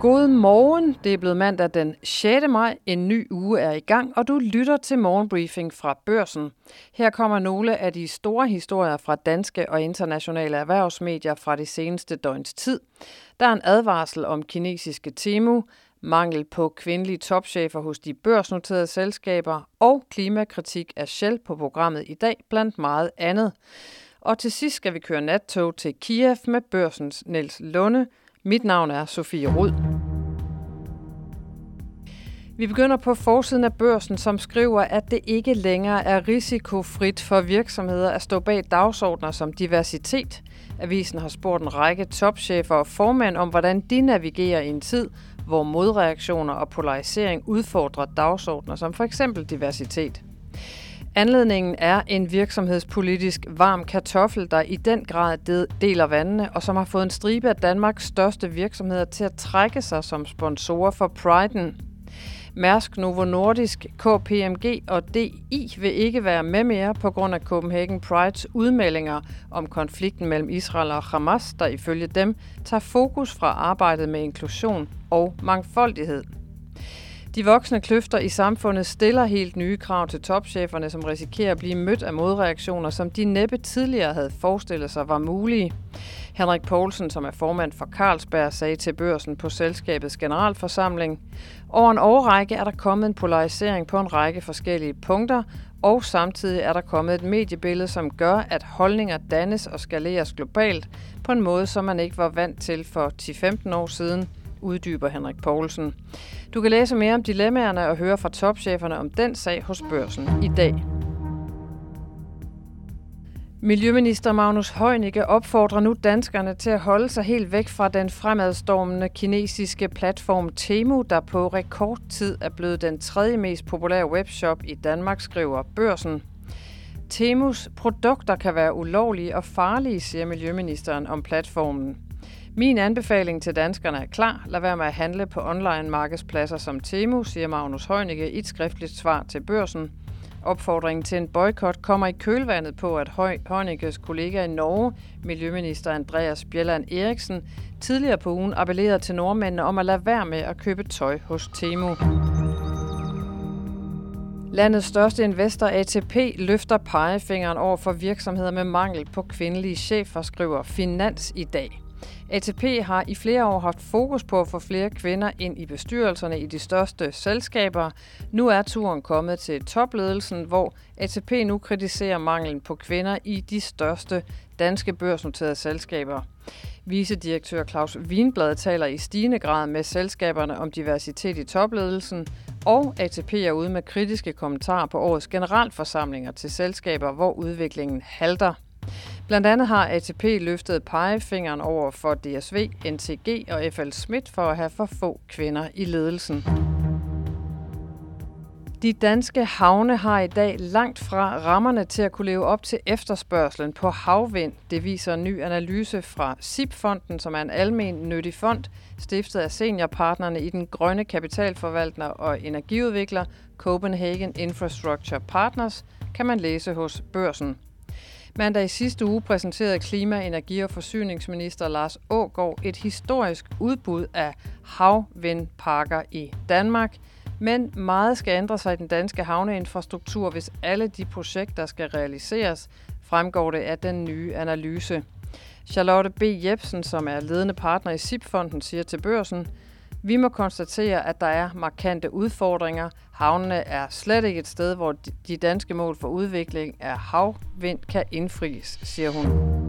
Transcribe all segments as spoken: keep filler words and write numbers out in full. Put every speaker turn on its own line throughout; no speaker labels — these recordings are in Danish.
God morgen, det er blevet mandag den sjette maj, en ny uge er i gang, og du lytter til morgenbriefing fra Børsen. Her kommer nogle af de store historier fra danske og internationale erhvervsmedier fra det seneste døgns tid. Der er en advarsel om kinesiske Temu, mangel på kvindelige topchefer hos de børsnoterede selskaber og klimakritik af Shell på programmet i dag, blandt meget andet. Og til sidst skal vi køre nattog til Kiev med Børsens Niels Lunde. Mit navn er Sofie Rud. Vi begynder på forsiden af Børsen, som skriver, at det ikke længere er risikofrit for virksomheder at stå bag dagsordner som diversitet. Avisen har spurgt en række topchefer og formænd om, hvordan de navigerer i en tid, hvor modreaktioner og polarisering udfordrer dagsordner som for eksempel diversitet. Anledningen er en virksomhedspolitisk varm kartoffel, der i den grad deler vandene, og som har fået en stribe af Danmarks største virksomheder til at trække sig som sponsorer for Priden. Mærsk, Novo Nordisk, K P M G og D I vil ikke være med mere på grund af Copenhagen Prides udmeldinger om konflikten mellem Israel og Hamas, der ifølge dem tager fokus fra arbejdet med inklusion og mangfoldighed. De voksne kløfter i samfundet stiller helt nye krav til topcheferne, som risikerer at blive mødt af modreaktioner, som de næppe tidligere havde forestillet sig var mulige. Henrik Poulsen, som er formand for Carlsberg, sagde til Børsen på selskabets generalforsamling: over en årrække er der kommet en polarisering på en række forskellige punkter, og samtidig er der kommet et mediebillede, som gør, at holdninger dannes og skaleres globalt på en måde, som man ikke var vant til for ti til femten år siden, uddyber Henrik Poulsen. Du kan læse mere om dilemmaerne og høre fra topcheferne om den sag hos Børsen i dag. Miljøminister Magnus Heunicke opfordrer nu danskerne til at holde sig helt væk fra den fremadstormende kinesiske platform Temu, der på rekordtid er blevet den tredje mest populære webshop i Danmark, skriver Børsen. Temus produkter kan være ulovlige og farlige, siger miljøministeren om platformen. Min anbefaling til danskerne er klar. Lad være med at handle på online markedspladser som Temu, siger Magnus Heunicke i et skriftligt svar til Børsen. Opfordringen til en boykot kommer i kølvandet på, at Heunickes kollega i Norge, miljøminister Andreas Bjelland Eriksen, tidligere på ugen appellerede til nordmændene om at lade være med at købe tøj hos Temu. Landets største investor A T P løfter pegefingeren over for virksomheder med mangel på kvindelige chefer, skriver Finans i dag. A T P har i flere år haft fokus på at få flere kvinder ind i bestyrelserne i de største selskaber. Nu er turen kommet til topledelsen, hvor A T P nu kritiserer manglen på kvinder i de største danske børsnoterede selskaber. Vicedirektør Claus Wienblad taler i stigende grad med selskaberne om diversitet i topledelsen, og A T P er ude med kritiske kommentarer på årets generalforsamlinger til selskaber, hvor udviklingen halter. Blandt andet har A T P løftet pegefingeren over for D S V, N T G og F L Schmidt for at have for få kvinder i ledelsen. De danske havne har i dag langt fra rammerne til at kunne leve op til efterspørgslen på havvind. Det viser en ny analyse fra S I P-fonden, som er en almennyttig fond, stiftet af seniorpartnerne i den grønne kapitalforvaltner og energiudvikler Copenhagen Infrastructure Partners, kan man læse hos Børsen. Mandag i sidste uge præsenterede klima-, energi- og forsyningsminister Lars Aagaard et historisk udbud af havvindparker i Danmark. Men meget skal ændre sig i den danske havneinfrastruktur, hvis alle de projekter skal realiseres, fremgår det af den nye analyse. Charlotte B. Jepsen, som er ledende partner i S I P-fonden, siger til Børsen: vi må konstatere, at der er markante udfordringer. Havnene er slet ikke et sted, hvor de danske mål for udvikling af havvind kan indfries, siger hun.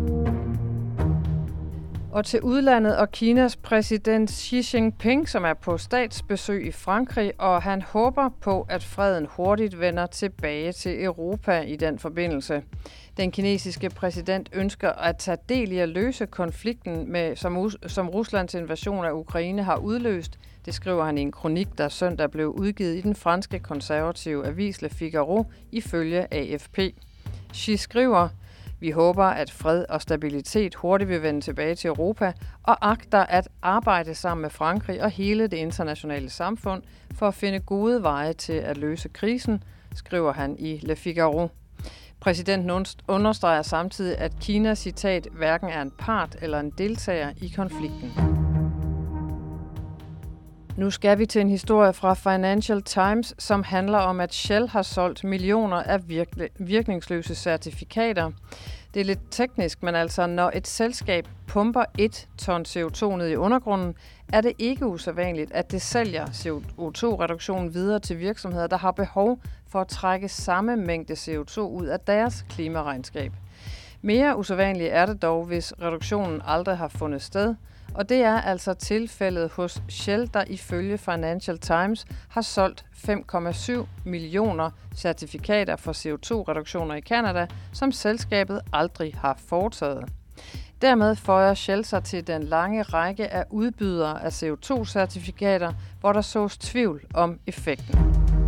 Og til udlandet og Kinas præsident Xi Jinping, som er på statsbesøg i Frankrig, og han håber på, at freden hurtigt vender tilbage til Europa i den forbindelse. Den kinesiske præsident ønsker at tage del i at løse konflikten, med, som, som Ruslands invasion af Ukraine har udløst. Det skriver han i en kronik, der søndag blev udgivet i den franske konservative avis Le Figaro ifølge A F P. Xi skriver: vi håber, at fred og stabilitet hurtigt vil vende tilbage til Europa, og agter at arbejde sammen med Frankrig og hele det internationale samfund for at finde gode veje til at løse krisen, skriver han i Le Figaro. Præsidenten understreger samtidig, at Kina, citat, hverken er en part eller en deltager i konflikten. Nu skal vi til en historie fra Financial Times, som handler om, at Shell har solgt millioner af virke- virkningsløse certifikater. Det er lidt teknisk, men altså når et selskab pumper et ton C O to ned i undergrunden, er det ikke usædvanligt, at det sælger C O to reduktionen videre til virksomheder, der har behov for at trække samme mængde C O to ud af deres klimaregnskab. Mere usædvanligt er det dog, hvis reduktionen aldrig har fundet sted, og det er altså tilfældet hos Shell, der ifølge Financial Times har solgt fem komma syv millioner certifikater for C O to reduktioner i Canada, som selskabet aldrig har foretaget. Dermed føjer Shell sig til den lange række af udbydere af C O to certifikater, hvor der sås tvivl om effekten.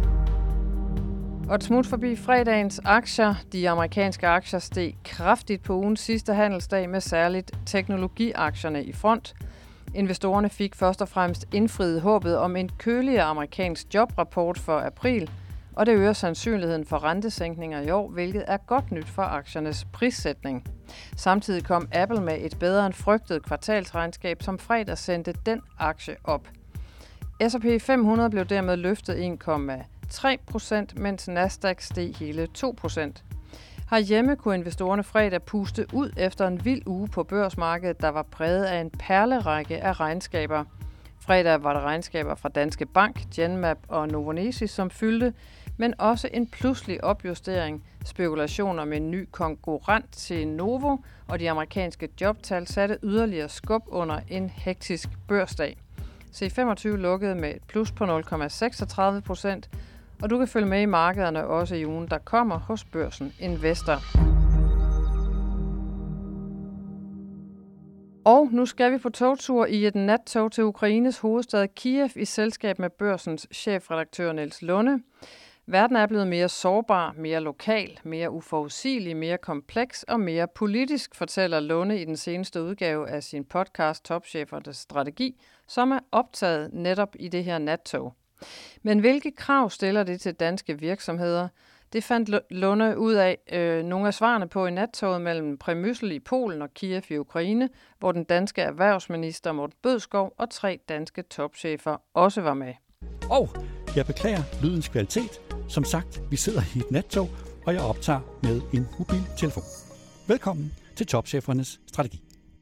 Og et smut forbi fredagens aktier. De amerikanske aktier steg kraftigt på ugens sidste handelsdag med særligt teknologiaktierne i front. Investorerne fik først og fremmest indfriet håbet om en køligere amerikansk jobrapport for april, og det øger sandsynligheden for rentesænkninger i år, hvilket er godt nyt for aktiernes prissætning. Samtidig kom Apple med et bedre end frygtet kvartalsregnskab, som fredag sendte den aktie op. S og P fem hundrede blev dermed løftet en komma tre procent, mens Nasdaq steg hele to procent. Herhjemme kunne investorerne fredag puste ud efter en vild uge på børsmarkedet, der var præget af en perlerække af regnskaber. Fredag var der regnskaber fra Danske Bank, Genmab og Novonesis, som fyldte, men også en pludselig opjustering, spekulationer med en ny konkurrent til Novo, og de amerikanske jobtal satte yderligere skub under en hektisk børsdag. C femogtyve lukkede med et plus på nul komma seksogtredive procent, og du kan følge med i markederne også i ugen, der kommer hos Børsen Investor. Og nu skal vi på togtur i et nattog til Ukraines hovedstad Kiev i selskab med Børsens chefredaktør Niels Lunde. Verden er blevet mere sårbar, mere lokal, mere uforudsigelig, mere kompleks og mere politisk, fortæller Lunde i den seneste udgave af sin podcast Topchefernes Strategi, som er optaget netop i det her nattog. Men hvilke krav stiller det til danske virksomheder? Det fandt Lunde ud af øh, nogle af svarene på i nattoget mellem Przemysl i Polen og Kiev i Ukraine, hvor den danske erhvervsminister Morten Bødskov og tre danske topchefer også var med.
Og jeg beklager lydens kvalitet. Som sagt, vi sidder i et nattog, og jeg optager med en mobiltelefon. Velkommen til Topchefernes Strategi.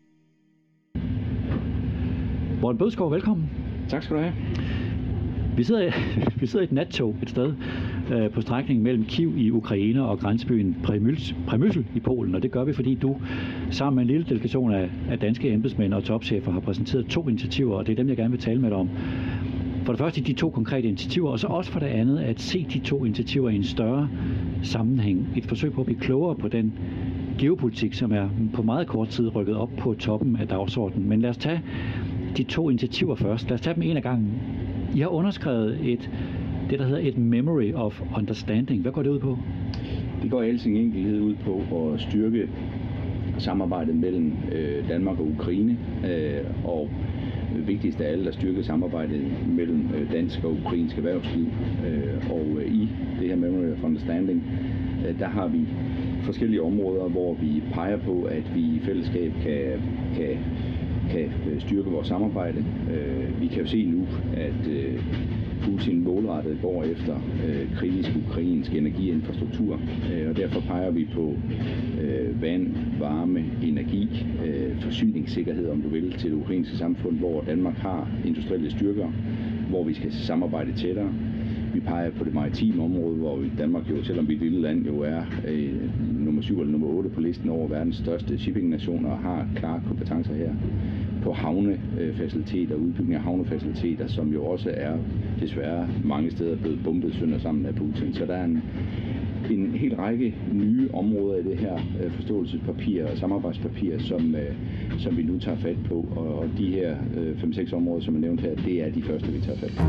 Morten Bødskov, velkommen.
Tak skal du have.
Vi sidder, vi sidder i et nattog et sted øh, på strækningen mellem Kyiv i Ukraine og grænsebyen Przemysl i Polen. Og det gør vi, fordi du sammen med en lille delegation af, af danske embedsmænd og topchefer har præsenteret to initiativer, og det er dem, jeg gerne vil tale med dig om. For det første de to konkrete initiativer, og så også for det andet at se de to initiativer i en større sammenhæng. Et forsøg på at blive klogere på den geopolitik, som er på meget kort tid rykket op på toppen af dagsordenen. Men lad os tage de to initiativer først. Lad os tage dem en af gangen. I har underskrevet et, det, der hedder et Memory of Understanding. Hvad går det ud på?
Det går i al sin enkelhed ud på at styrke samarbejdet mellem øh, Danmark og Ukraine, øh, og vigtigst af alt at styrke samarbejdet mellem øh, dansk og ukrainsk erhvervsliv. Øh, og øh, i det her Memory of Understanding, øh, der har vi forskellige områder, hvor vi peger på, at vi i fællesskab kan, kan kan styrke vores samarbejde. Vi kan jo se nu, at Putin målrettet går efter kritisk ukrainsk energiinfrastruktur, og derfor peger vi på vand, varme, energi, forsyningssikkerhed, om du vil, til det ukrainske samfund, hvor Danmark har industrielle styrker, hvor vi skal samarbejde tættere. Vi peger på det maritime område, hvor Danmark jo, selvom vi er et lille land, jo er øh, nummer syv eller nummer otte på listen over verdens største shippingnationer og har klare kompetencer her. På havnefaciliteter, udbygning af havnefaciliteter, som jo også er desværre mange steder blevet bombet sønder sammen af Putin. Så der er en, en hel række nye områder i det her øh, forståelsespapir og samarbejdspapir, som, øh, som vi nu tager fat på. Og, og de her øh, fem seks områder, som er nævnt her, det er de første, vi tager fat på.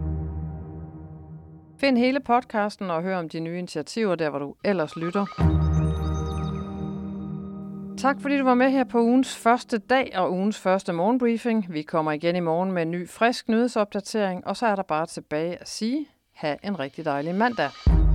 Find hele podcasten og hør om de nye initiativer, der hvor du ellers lytter. Tak fordi du var med her på ugens første dag og ugens første morgenbriefing. Vi kommer igen i morgen med en ny frisk nyhedsopdatering, og så er der bare tilbage at sige, ha' en rigtig dejlig mandag.